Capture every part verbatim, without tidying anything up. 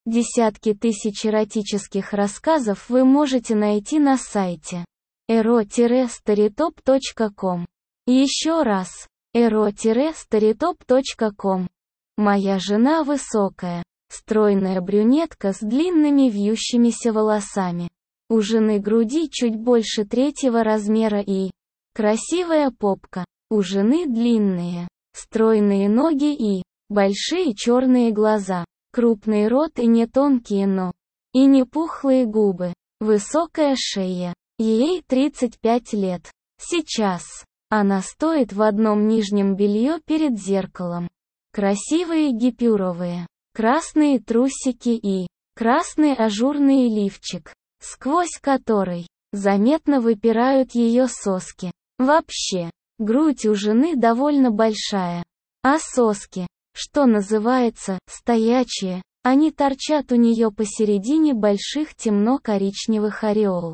Десятки тысяч эротических рассказов вы можете найти на сайте эро старитоп точка ком. Еще раз, эро старитоп точка ком. Моя жена высокая, стройная брюнетка с длинными вьющимися волосами. У жены груди чуть больше третьего размера и красивая попка. У жены длинные, стройные ноги и большие черные глаза, крупный рот и не тонкие, но и не пухлые губы, высокая шея. Ей тридцать пять лет. Сейчас она стоит в одном нижнем белье перед зеркалом. Красивые гипюровые, красные трусики и красный ажурный лифчик, сквозь который заметно выпирают ее соски. Вообще, грудь у жены довольно большая, а соски, что называется, стоячие, они торчат у нее посередине больших темно-коричневых ореол.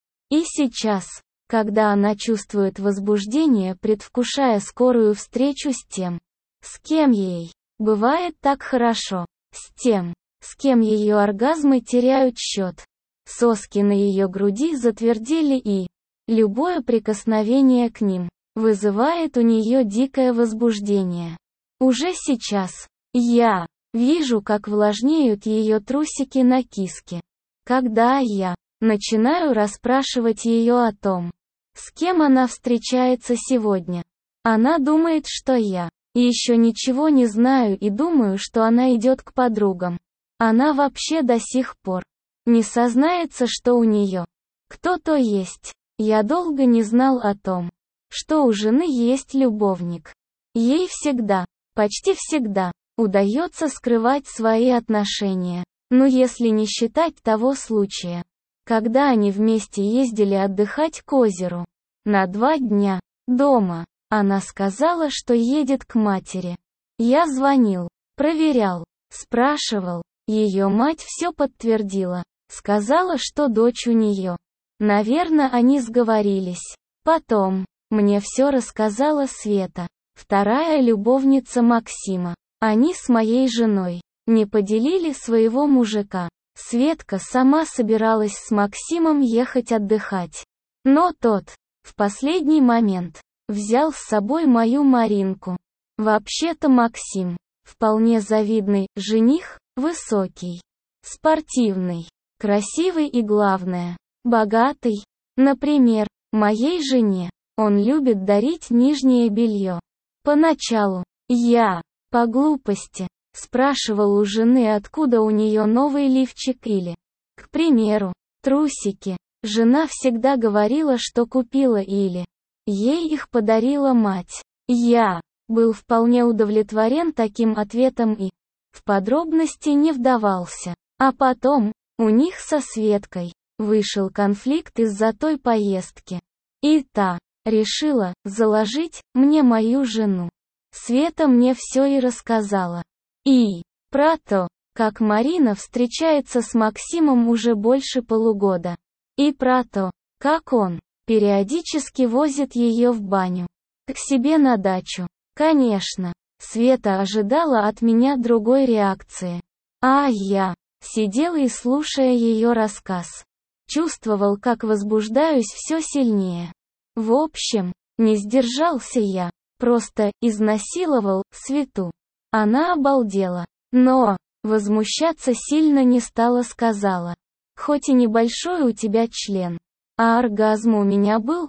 И сейчас, когда она чувствует возбуждение, предвкушая скорую встречу с тем, с кем ей бывает так хорошо, с тем, с кем ее оргазмы теряют счет, соски на ее груди затвердели и любое прикосновение к ним вызывает у нее дикое возбуждение. Уже сейчас я вижу, как влажнеют ее трусики на киске. Когда я начинаю расспрашивать ее о том, с кем она встречается сегодня, она думает, что я еще ничего не знаю и думаю, что она идет к подругам. Она вообще до сих пор не сознается, что у нее кто-то есть. Я долго не знал о том, что у жены есть любовник. Ей всегда, почти всегда, удается скрывать свои отношения. Но если не считать того случая, когда они вместе ездили отдыхать к озеру на два дня дома, она сказала, что едет к матери. Я звонил, проверял, спрашивал, ее мать все подтвердила, сказала, что дочь у нее. Наверное, они сговорились. Потом мне все рассказала Света, вторая любовница Максима. Они с моей женой не поделили своего мужика. Светка сама собиралась с Максимом ехать отдыхать. Но тот, в последний момент, взял с собой мою Маринку. Вообще-то Максим, вполне завидный жених, высокий, спортивный, красивый и, главное, богатый. Например, моей жене он любит дарить нижнее белье. Поначалу я, по глупости, спрашивал у жены, откуда у нее новый лифчик или, к примеру, трусики. Жена всегда говорила, что купила или ей их подарила мать. Я был вполне удовлетворен таким ответом и в подробности не вдавался. А потом, у них со Светкой вышел конфликт из-за той поездки. И та решила заложить мне мою жену. Света мне все и рассказала. И про то, как Марина встречается с Максимом уже больше полугода. И про то, как он периодически возит ее в баню, к себе на дачу. Конечно, Света ожидала от меня другой реакции. А я сидел и, слушая ее рассказ, чувствовал, как возбуждаюсь все сильнее. В общем, не сдержался я, просто изнасиловал Свету. Она обалдела, но возмущаться сильно не стала, сказала: хоть и небольшой у тебя член, а оргазм у меня был,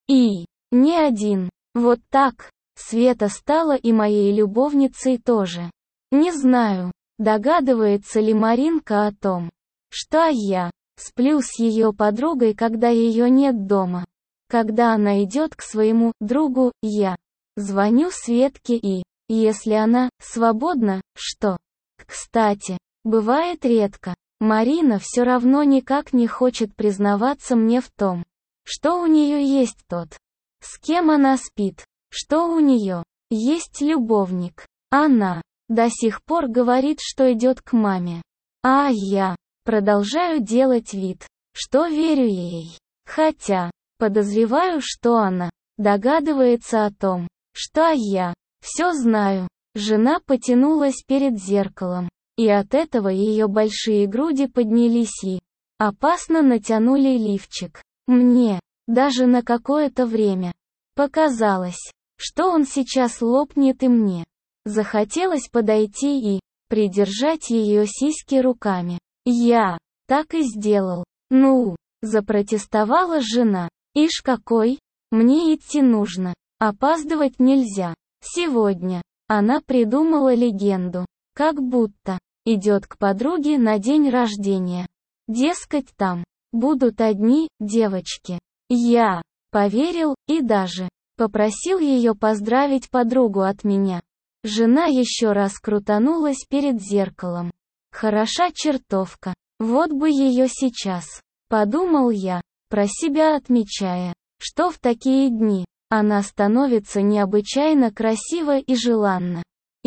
и не один. Вот так. Света стала и моей любовницей тоже. Не знаю, догадывается ли Маринка о том, что я сплю с ее подругой, когда ее нет дома. Когда она идет к своему другу, я звоню Светке и, если она свободна, что, кстати, бывает редко, Марина все равно никак не хочет признаваться мне в том, что у нее есть тот, с кем она спит, что у нее есть любовник. Она до сих пор говорит, что идет к маме. А я продолжаю делать вид, что верю ей. Хотя, подозреваю, что она догадывается о том, что я все знаю. Жена потянулась перед зеркалом. И от этого ее большие груди поднялись и опасно натянули лифчик. Мне, даже на какое-то время, показалось, что он сейчас лопнет, и мне захотелось подойти и придержать ее сиськи руками. Я так и сделал. «Ну!» — запротестовала жена. «Ишь какой! Мне идти нужно. Опаздывать нельзя. Сегодня». Она придумала легенду. Как будто идет к подруге на день рождения. Дескать, там будут одни девочки. Я поверил и даже попросил ее поздравить подругу от меня. Жена еще раз крутанулась перед зеркалом. Хороша чертовка. Вот бы ее сейчас. Подумал я, про себя отмечая, что в такие дни она становится необычайно красива и желанна.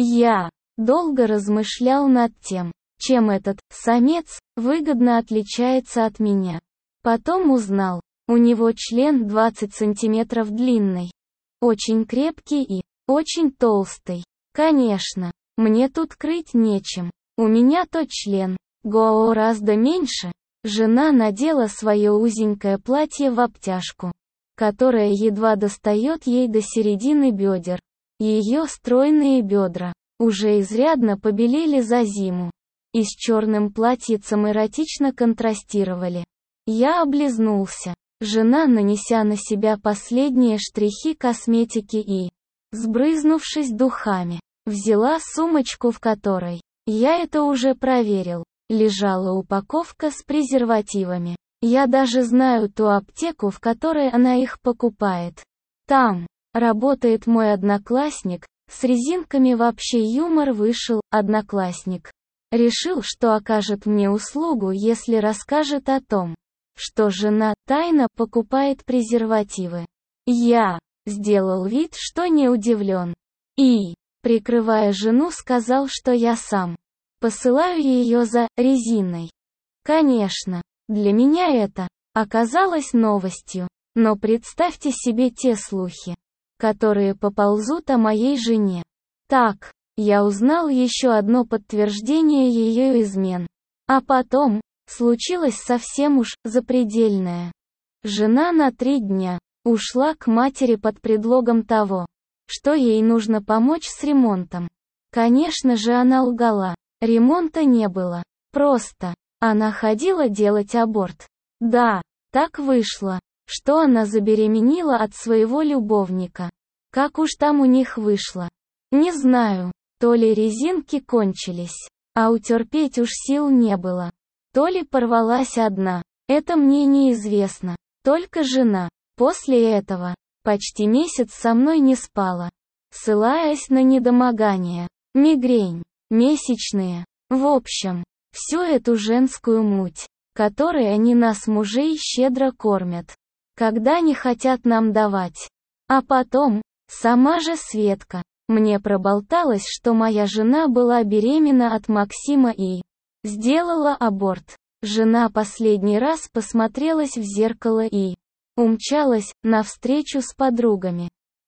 Я долго размышлял над тем, чем этот самец выгодно отличается от меня. Потом узнал, у него член двадцать сантиметров длинный, очень крепкий и очень толстый. Конечно, мне тут крыть нечем. У меня-то член гораздо меньше. Жена надела свое узенькое платье в обтяжку, которое едва достает ей до середины бедер. Ее стройные бедра уже изрядно побелели за зиму и с черным платьицем эротично контрастировали. Я облизнулся. Жена, нанеся на себя последние штрихи косметики и, сбрызнувшись духами, взяла сумочку, в которой, я это уже проверил, лежала упаковка с презервативами. Я даже знаю ту аптеку, в которой она их покупает. Там работает мой одноклассник, с резинками вообще юмор вышел. Одноклассник решил, что окажет мне услугу, если расскажет о том, что жена тайно покупает презервативы. Я сделал вид, что не удивлен. И, прикрывая жену, сказал, что я сам посылаю ее за резиной. Конечно, для меня это оказалось новостью, но представьте себе те слухи, которые поползут о моей жене. Так, я узнал еще одно подтверждение ее измен. А потом случилось совсем уж запредельное. Жена на три дня ушла к матери под предлогом того, что ей нужно помочь с ремонтом. Конечно же, она лгала. Ремонта не было. Просто она ходила делать аборт. Да, так вышло, что она забеременела от своего любовника. Как уж там у них вышло, не знаю. То ли резинки кончились, а утерпеть уж сил не было, то ли порвалась одна. Это мне неизвестно. Только жена после этого почти месяц со мной не спала, ссылаясь на недомогание, мигрень, месячные. В общем, всю эту женскую муть, которой они нас, мужей, щедро кормят, когда не хотят нам давать. А потом, сама же Светка мне проболталась, что моя жена была беременна от Максима и сделала аборт. Жена последний раз посмотрелась в зеркало и умчалась навстречу с подругами.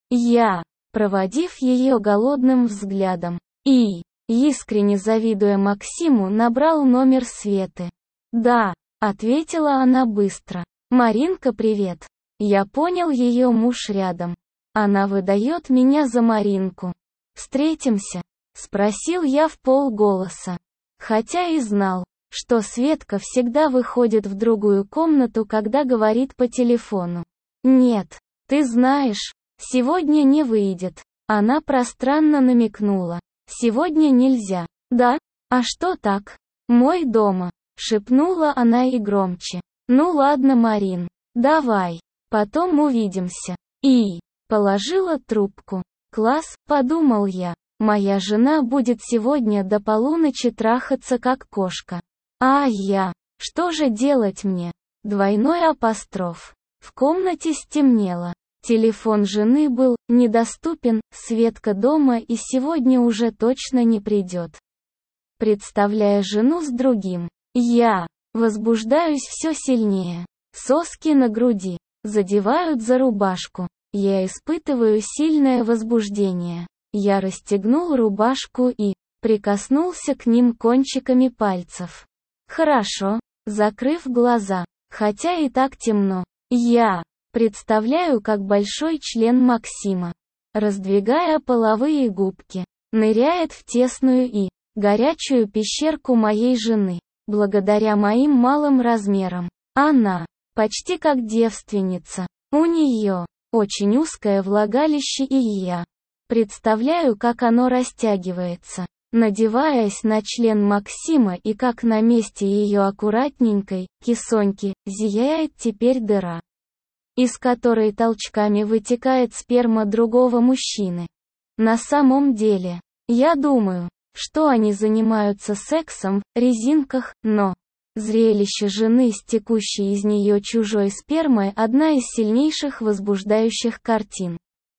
Я, проводив ее голодным взглядом и искренне завидуя Максиму, набрал номер Светы. «Да», — ответила она быстро. «Маринка, привет». Я понял, ее муж рядом. Она выдает меня за Маринку. «Встретимся?» — спросил я в полголоса. Хотя и знал, что Светка всегда выходит в другую комнату, когда говорит по телефону. «Нет, ты знаешь, сегодня не выйдет». Она пространно намекнула. «Сегодня нельзя». «Да? А что так?» «Мой дома», — шепнула она и громче. «Ну ладно, Марин, давай, потом увидимся». И положила трубку. «Класс», — подумал я, моя жена будет сегодня до полуночи трахаться как кошка. А я, что же делать мне? Двойной апостроф. В комнате стемнело. Телефон жены был недоступен, Светка дома и сегодня уже точно не придет. Представляя жену с другим, я возбуждаюсь все сильнее. Соски на груди задевают за рубашку. Я испытываю сильное возбуждение. Я расстегнул рубашку и прикоснулся к ним кончиками пальцев. Хорошо, закрыв глаза, хотя и так темно. Я представляю, как большой член Максима, раздвигая половые губки, ныряет в тесную и горячую пещерку моей жены. Благодаря моим малым размерам, она почти как девственница. У нее очень узкое влагалище, и я представляю, как оно растягивается, надеваясь на член Максима, и как на месте ее аккуратненькой кисоньки зияет теперь дыра, из которой толчками вытекает сперма другого мужчины. На самом деле, я думаю, что они занимаются сексом в резинках, но зрелище жены с текущей из нее чужой спермой – одна из сильнейших возбуждающих картин.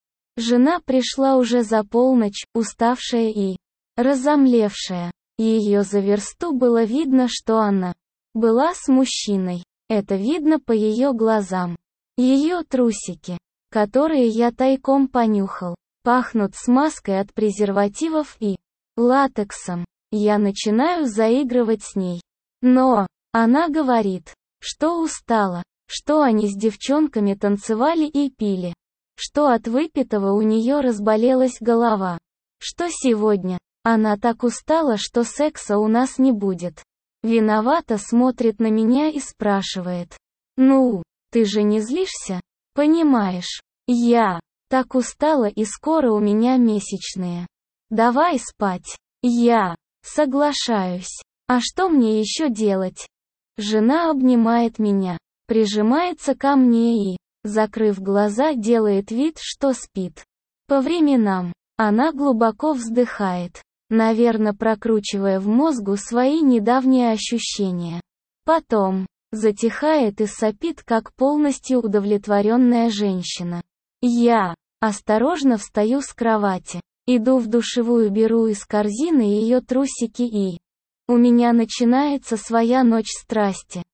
Жена пришла уже за полночь, уставшая и разомлевшая. Ее за версту было видно, что она была с мужчиной. Это видно по ее глазам. Ее трусики, которые я тайком понюхал, пахнут смазкой от презервативов и латексом. Я начинаю заигрывать с ней. Но она говорит, что устала, что они с девчонками танцевали и пили, что от выпитого у нее разболелась голова, что сегодня она так устала, что секса у нас не будет. Виновато смотрит на меня и спрашивает: «Ну, ты же не злишься? Понимаешь, я так устала, и скоро у меня месячные. Давай спать». Я соглашаюсь. А что мне еще делать? Жена обнимает меня, прижимается ко мне и, закрыв глаза, делает вид, что спит. По временам она глубоко вздыхает, наверное, прокручивая в мозгу свои недавние ощущения. Потом затихает и сопит, как полностью удовлетворенная женщина. Я осторожно встаю с кровати, иду в душевую, беру из корзины ее трусики, и у меня начинается своя ночь страсти.